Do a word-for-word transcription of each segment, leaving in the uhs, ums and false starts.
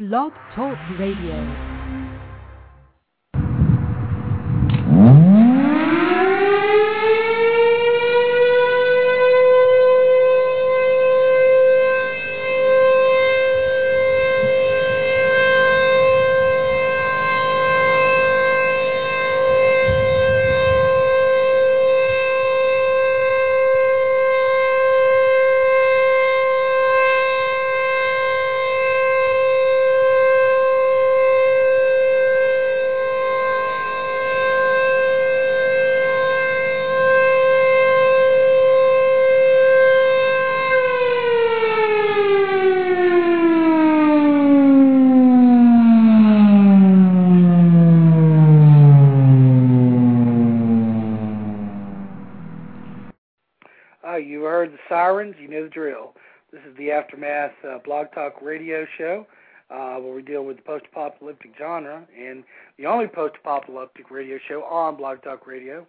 Blog Talk Radio. Sirens, you know the drill. This is the Aftermath uh, Blog Talk Radio show uh, where we deal with the post-apocalyptic genre and the only post-apocalyptic radio show on Blog Talk Radio.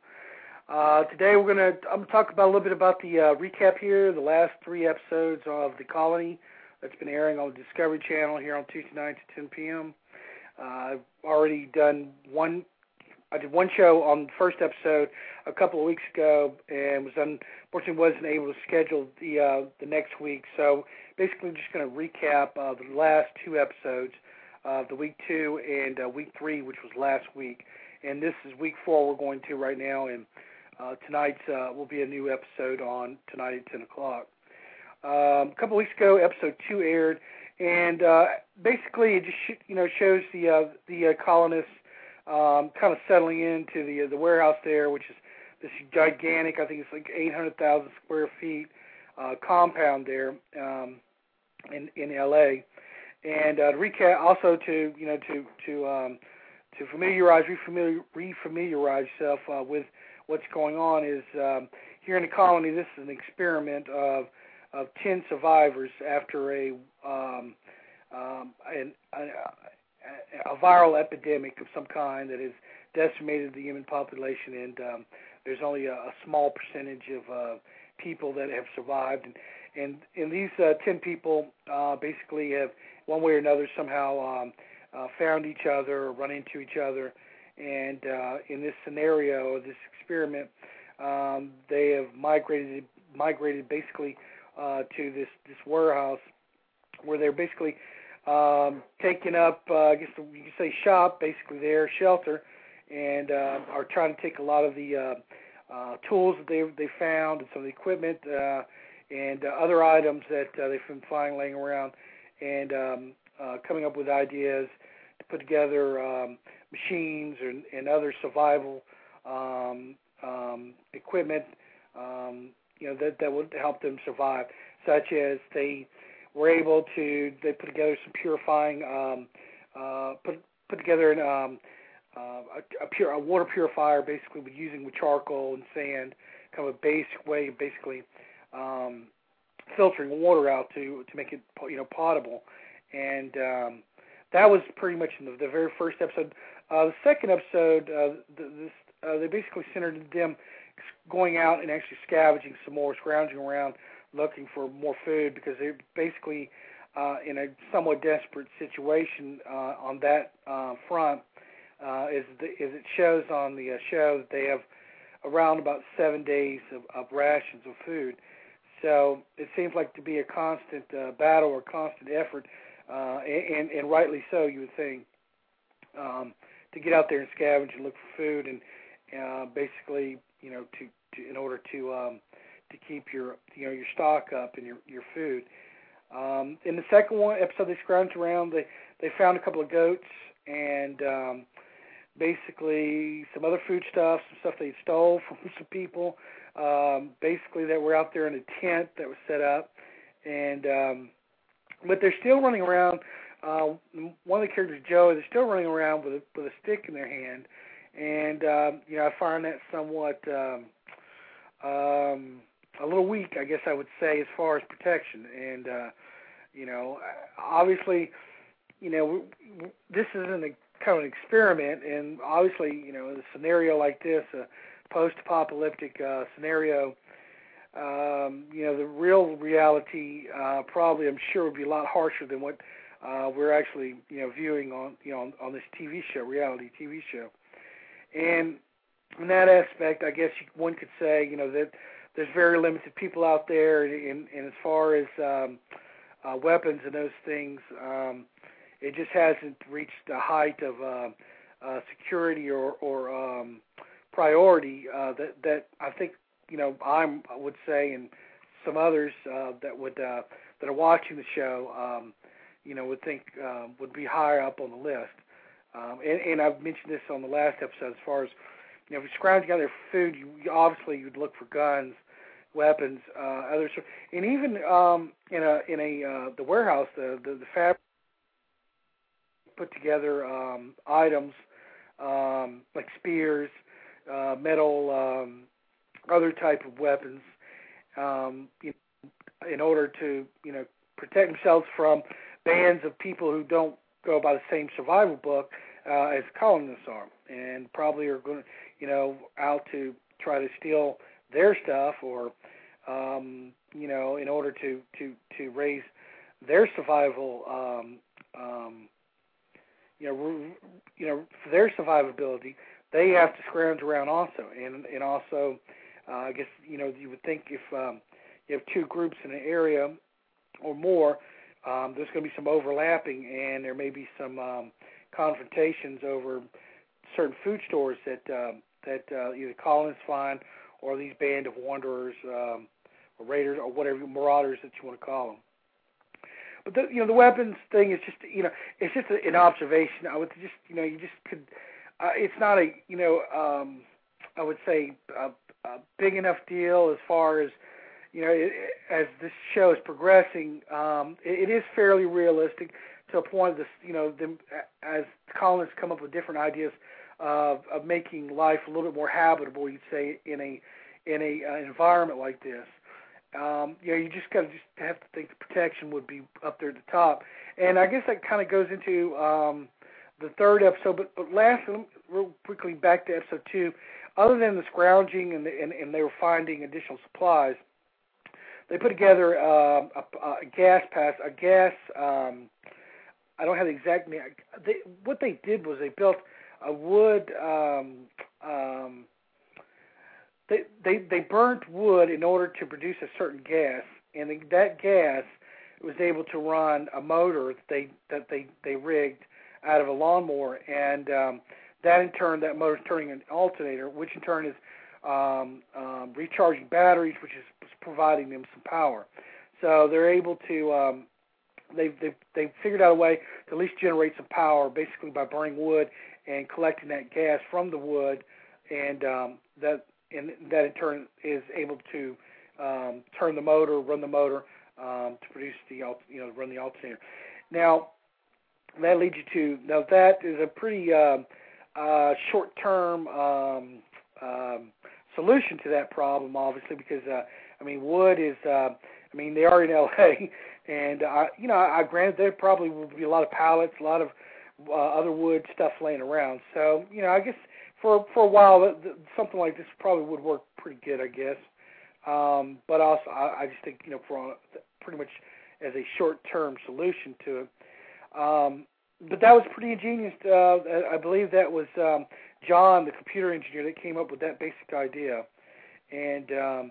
Uh, today we're gonna I'm gonna talk about a little bit about the uh, recap here, the last three episodes of The Colony that's been airing on the Discovery Channel here on Tuesday nights at ten p.m. Uh, I've already done one. I did one show on the first episode a couple of weeks ago, and was unfortunately wasn't able to schedule the uh, the next week. So basically, just going to recap uh, the last two episodes of uh, the week two and uh, week three, which was last week. And this is week four we're going to right now, and uh, tonight's uh, will be a new episode on tonight at ten o'clock. Um, a couple of weeks ago, episode two aired, and uh, basically it just sh- you know shows the uh, the uh, colonists. Um, kind of settling into the uh, the warehouse there, which is this gigantic, I think it's like eight hundred thousand square feet uh, compound there um, in in L A. And uh, to recap, also to you know to to um, to familiarize, refamiliar, refamiliarize yourself uh, with what's going on is um, here in the colony. This is an experiment of of ten survivors after a um, um, an, a, a viral epidemic of some kind that has decimated the human population, and um, there's only a, a small percentage of uh, people that have survived. And and, and these uh, ten people uh, basically have, one way or another, somehow um, uh, found each other or run into each other. And uh, in this scenario, this experiment, um, they have migrated migrated basically uh, to this, this warehouse where they're basically Um, taking up, uh, I guess you could say shop, basically their shelter, and uh, are trying to take a lot of the uh, uh, tools that they they found and some of the equipment uh, and uh, other items that uh, they've been finding laying around, and um, uh, coming up with ideas to put together um, machines and, and other survival um, um, equipment, um, you know, that that would help them survive, such as they were able to, they put together some purifying, um, uh, put put together an, um, uh, a, a, pure, a water purifier, basically with using with charcoal and sand, kind of a basic way of basically um, filtering water out to to make it, you know, potable. And um, that was pretty much in the, the very first episode. Uh, the second episode, uh, the, this, uh, they basically centered them going out and actually scavenging some more, scrounging around, looking for more food, because they're basically uh, in a somewhat desperate situation uh, on that uh, front. Uh, as, the, as it shows on the uh, show, that they have around about seven days of, of rations of food. So it seems like to be a constant uh, battle or constant effort, uh, and, and rightly so, you would think, um, to get out there and scavenge and look for food, and uh, basically, you know, to, to in order to um, to keep your, you know, your stock up and your, your food. Um, in the second one episode, they scrounged around. They they found a couple of goats and um, basically some other food stuff, some stuff they stole from some people. Um, basically, that were out there in a tent that was set up, and um, but they're still running around. Uh, one of the characters, Joe, they're still running around with a, with a stick in their hand, and um, you know, I find that somewhat. Um, um, a little weak, I guess I would say, as far as protection. And, uh, you know, obviously, you know, this isn't a kind of an experiment, and obviously, you know, in a scenario like this, a post-apocalyptic uh, scenario, um, you know, the real reality uh, probably, I'm sure, would be a lot harsher than what uh, we're actually, you know, viewing on, you know, on, on this T V show, reality T V show. And in that aspect, I guess you, one could say, you know, that there's very limited people out there, and, and as far as um, uh, weapons and those things, um, it just hasn't reached the height of uh, uh, security or, or um, priority uh, that that I think, you know, I'm, I would say, and some others uh, that would uh, that are watching the show, um, you know, would think uh, would be higher up on the list. Um, and, and I've mentioned this on the last episode. As far as, you know, if you're scrounging together food, you, you obviously you'd look for guns, weapons, uh, others, and even um, in a in a uh, the warehouse, the the, the fabric put together um, items um, like spears, uh, metal, um, other type of weapons, um, you know, in order to, you know, protect themselves from bands of people who don't go by the same survival book uh, as colonists are, and probably are going to, you know, out to try to steal their stuff, or, um, you know, in order to, to, to raise their survival, um, um, you know, you know, for their survivability, they have to scrounge around also, and and also, uh, I guess, you know, you would think if um, you have two groups in an area or more, um, there's going to be some overlapping, and there may be some um, confrontations over certain food stores that uh, that uh, either colonists find, or these band of wanderers, um, or raiders, or whatever, marauders that you want to call them. But the, you know, the weapons thing is just, you know, it's just an observation. I would just, you know, you just could. Uh, it's not a, you know, um, I would say a, a big enough deal as far as, you know, it, as this show is progressing. Um, it, it is fairly realistic to a point of this, you know, them, as colonists come up with different ideas of, of making life a little bit more habitable, you'd say, in a in a uh, environment like this. Um, you know, you just kind of just have to think the protection would be up there at the top. And I guess that kind of goes into um, the third episode. But, but last, real quickly back to episode two, other than the scrounging and, the, and, and they were finding additional supplies, they put together uh, a, a gas pass, a gas, um, I don't have the exact name. They, what they did was they built a wood, um, um, They, they they burnt wood in order to produce a certain gas, and the, that gas was able to run a motor that they that they, they rigged out of a lawnmower, and um, that in turn, that motor is turning an alternator, which in turn is um, um, recharging batteries, which is providing them some power. So they're able to um, they've they've they've figured out a way to at least generate some power, basically by burning wood and collecting that gas from the wood, and um, that. And that in turn is able to um, turn the motor, run the motor um, to produce the, you know, run the alternator. Now, that leads you to, now that is a pretty uh, uh, short-term um, um, solution to that problem, obviously, because, uh, I mean, wood is, uh, I mean, they are in L A, and, uh, you know, I granted there probably will be a lot of pallets, a lot of uh, other wood stuff laying around. So, you know, I guess, For for a while, something like this probably would work pretty good, I guess. Um, but also, I, I just think, you know, for pretty much as a short-term solution to it. Um, but that was pretty ingenious. Uh, I believe that was um, John, the computer engineer, that came up with that basic idea. And um,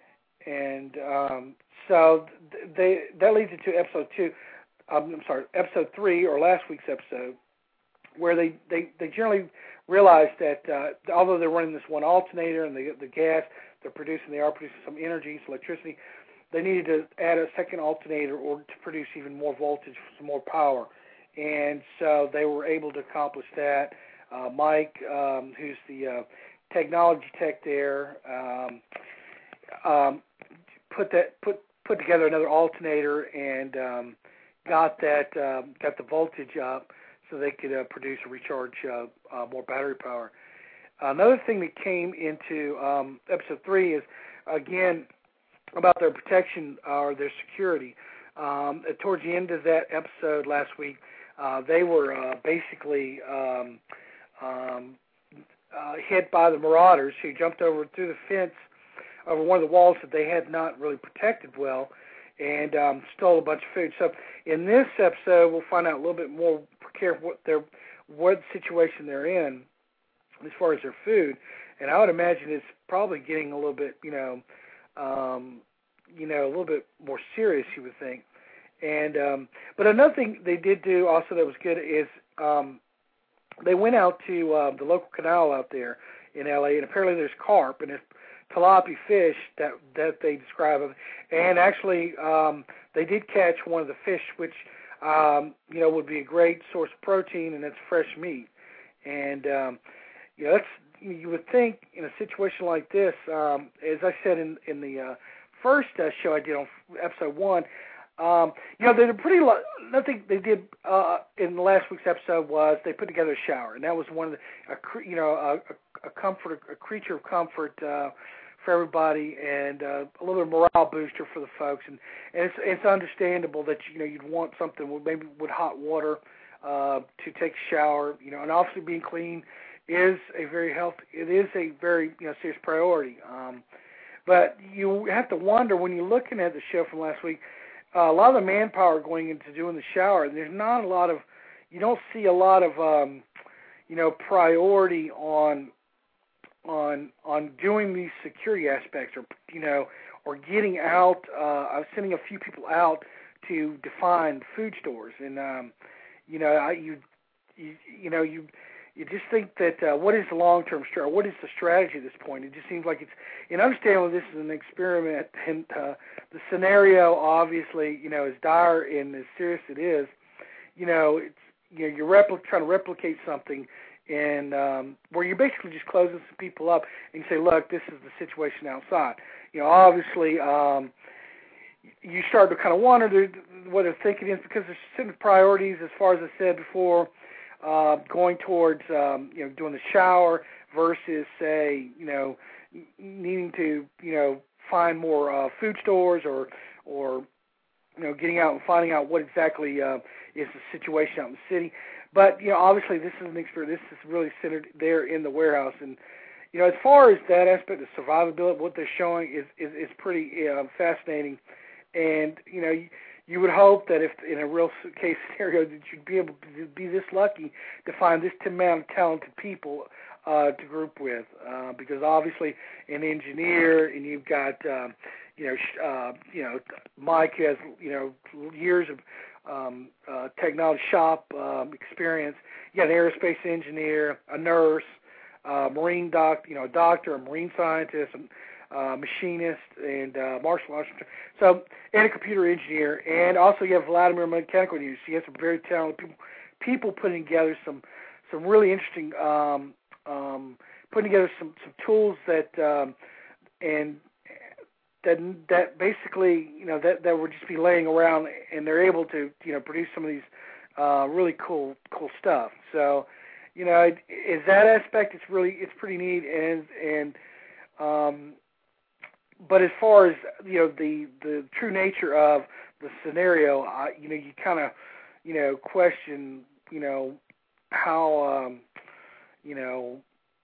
and um, so they that leads into episode two. Um, I'm sorry, episode three, or last week's episode, where they, they, they generally realize that uh, although they're running this one alternator and the, the gas they're producing, they are producing some energy, some electricity, they needed to add a second alternator or to produce even more voltage, some more power. And so they were able to accomplish that. Uh, Mike, um, who's the uh, technology tech there, um, um, put that put put together another alternator and um, got that um, got the voltage up, so they could uh, produce or recharge uh, uh, more battery power. Another thing that came into um, episode three is, again, about their protection or their security. Um, towards the end of that episode last week, uh, they were uh, basically um, um, uh, hit by the marauders who jumped over through the fence over one of the walls that they had not really protected well. and um, stole a bunch of food. So in this episode, we'll find out a little bit more care what their what situation they're in as far as their food. And I would imagine it's probably getting a little bit, you know, um, you know, a little bit more serious, you would think. And um, but another thing they did do also that was good is um, they went out to uh, the local canal out there in L A, and apparently there's carp and it's tilapia fish that that they describe of, and actually um, they did catch one of the fish, which um, you know would be a great source of protein, and it's fresh meat. And um, you know, that's you would think in a situation like this, um, as I said in in the uh, first uh, show I did on episode one. Um, you know, they're pretty. Lo- nothing they did uh, in the last week's episode was they put together a shower, and that was one of the, a, you know, a, a comfort, a creature of comfort uh, for everybody, and uh, a little bit of morale booster for the folks. And, and it's it's understandable that you know you'd want something with maybe with hot water uh, to take a shower. You know, and obviously being clean is a very healthy. It is a very you know serious priority. Um, but you have to wonder when you're looking at the show from last week. Uh, a lot of the manpower going into doing the shower, and there's not a lot of, you don't see a lot of, um, you know, priority on, on, on doing these security aspects, or you know, or getting out. Uh, I was sending a few people out to define food stores, and um, you know, I, you, you, you know, you. You just think that uh, what is the long-term strategy? What is the strategy at this point? It just seems like it's, and understandably this is an experiment, and uh, the scenario obviously, you know, as dire and as serious it is, you know, it's, you know, you're repli- trying to replicate something, and um, where you're basically just closing some people up and you say, look, this is the situation outside. You know, obviously, um, you start to kind of wonder what they're thinking is because there's certain priorities, as far as I said before. Uh, going towards um, you know doing the shower versus say you know needing to you know find more uh, food stores or or you know getting out and finding out what exactly uh, is the situation out in the city. But you know obviously this is an experience. This is really centered there in the warehouse, and you know as far as that aspect of survivability, what they're showing is is, is pretty uh, fascinating, and you know. You, You would hope that if in a real case scenario that you'd be able to be this lucky to find this amount of talented people uh, to group with, uh, because obviously an engineer and you've got um, you know sh- uh, you know Mike has you know years of um, uh, technology shop um, experience. You got an aerospace engineer, a nurse, uh, marine doc, you know a doctor, a marine scientist. And, Uh, machinist and uh, martial arts, so and a computer engineer, and also you have Vladimir mechanical engineer. So you have some very talented people, people putting together some some really interesting, um, um, putting together some, some tools that um, and that that basically you know that that would just be laying around, and they're able to you know produce some of these uh, really cool cool stuff. So you know, is that aspect? It's really it's pretty neat, and and um, But as far as you know, the, the true nature of the scenario, uh, you know, you kind of, you know, question, you know, how, um, you know,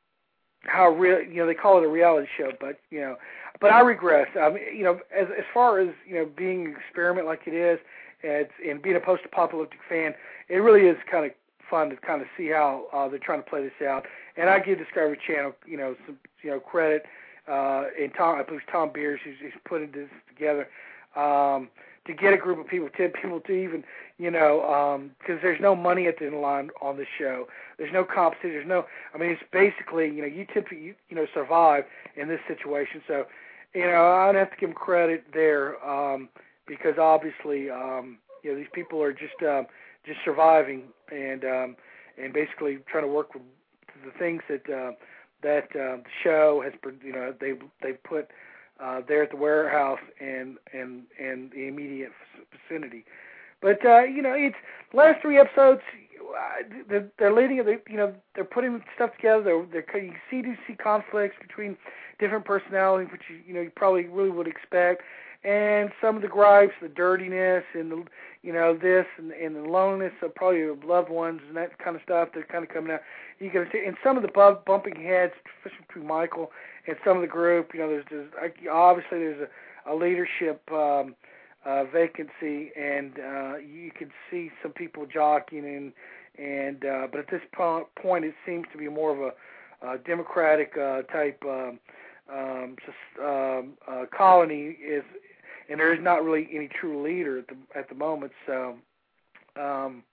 how real, you know, they call it a reality show, but you know, but I regress. I mean, you know, as as far as you know, being an experiment like it is, and, and being a post-apocalyptic fan, it really is kind of fun to kind of see how uh, they're trying to play this out. And I give Discovery Channel, you know, some, you know, credit. Uh, and Tom, I believe Tom Beers, who's, who's putting this together, um, to get a group of people, ten people to even, you know, because um, there's no money at the end of the line on this show. There's no competition. There's no, I mean, it's basically, you know, you typically, you, you know, survive in this situation. So, you know, I'd have to give them credit there um, because obviously, um, you know, these people are just um, just surviving and um, and basically trying to work with the things that. Uh, that uh, the show has, you know, they they put uh, there at the warehouse and and and the immediate vicinity. But uh, you know, it's the last three episodes. They're, they're leading. They, you know, they're putting stuff together. They're, they're you see you see conflicts between different personalities, which you, you know you probably really would expect. And some of the gripes, the dirtiness, and the you know this and, and the loneliness of probably your loved ones and that kind of stuff. They're kind of coming out. You can see, and some of the bump, bumping heads, especially between Michael and some of the group. You know, there's, there's obviously there's a, a leadership um, uh, vacancy, and uh, you could see some people jockeying, and and uh, but at this po- point, it seems to be more of a, a Democratic uh, type um, um, um, uh, colony, is, and there is not really any true leader at the at the moment. So. Um,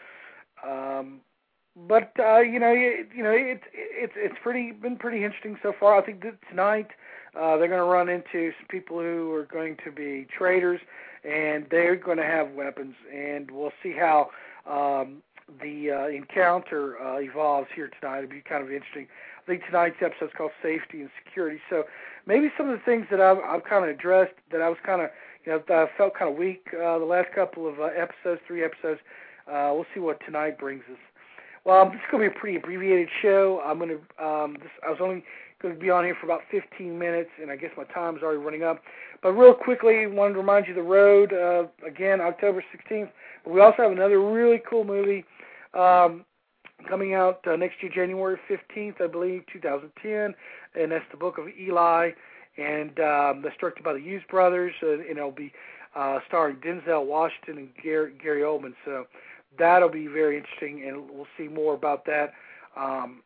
um, But uh, you know, it, you know, it's it's it's pretty been pretty interesting so far. I think that tonight uh, they're going to run into some people who are going to be traitors, and they're going to have weapons, and we'll see how um, the uh, encounter uh, evolves here tonight. It'll be kind of interesting. I think tonight's episode is called Safety and Security. So maybe some of the things that I've, I've kind of addressed that I was kind of, you know, I felt kind of weak uh, the last couple of uh, episodes, three episodes. Uh, we'll see what tonight brings us. Well, this is going to be a pretty abbreviated show. I'm going to. Um, this, I was only going to be on here for about fifteen minutes, and I guess my time's already running up. But real quickly, I wanted to remind you the road uh, again, October sixteenth. But we also have another really cool movie um, coming out uh, next year, January fifteenth, I believe, two thousand ten, and that's the Book of Eli, and um, that's directed by the Hughes brothers, uh, and it'll be uh, starring Denzel Washington and Gary, Gary Oldman. So. That'll be very interesting, and we'll see more about that um,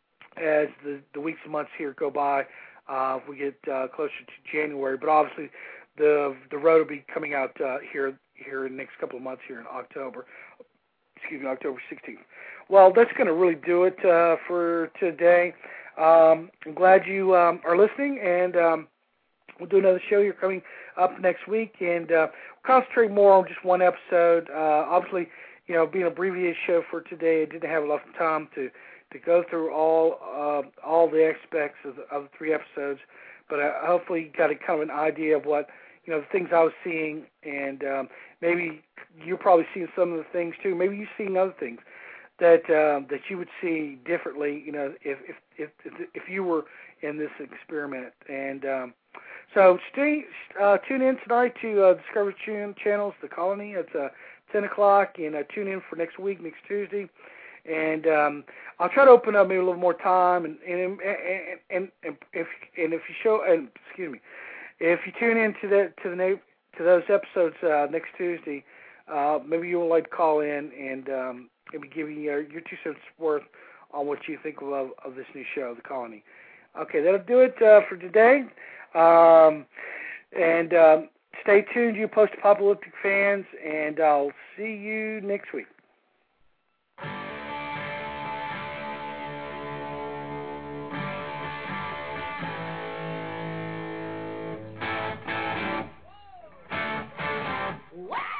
as the, the weeks and months here go by. Uh, if we get uh, closer to January, but obviously the the road will be coming out uh, here here in the next couple of months here in October. Excuse me, October sixteenth. Well, that's going to really do it uh, for today. Um, I'm glad you um, are listening, and um, we'll do another show here coming up next week, and uh, we'll concentrate more on just one episode. Uh, obviously. You know, being an abbreviated show for today, I didn't have enough time to, to go through all uh, all the aspects of the, of the three episodes, but I hopefully got a kind of an idea of what, you know, the things I was seeing, and um, maybe you're probably seeing some of the things too. Maybe you're seeing other things that um, that you would see differently, you know, if if if if you were in this experiment. And um, so stay uh, tune in tonight to uh, Discovery Channel's The Colony. It's a uh, ten o'clock, and uh, tune in for next week, next Tuesday, and um, I'll try to open up maybe a little more time, and and and, and, and if and if you show and excuse me, if you tune in to that to the to those episodes uh, next Tuesday, uh, maybe you would like to call in and um, maybe give you your, your two cents worth on what you think of of this new show, The Colony. Okay, that'll do it uh, for today, um, and. Um, Stay tuned, you post-apocalyptic fans, and I'll see you next week. Wow!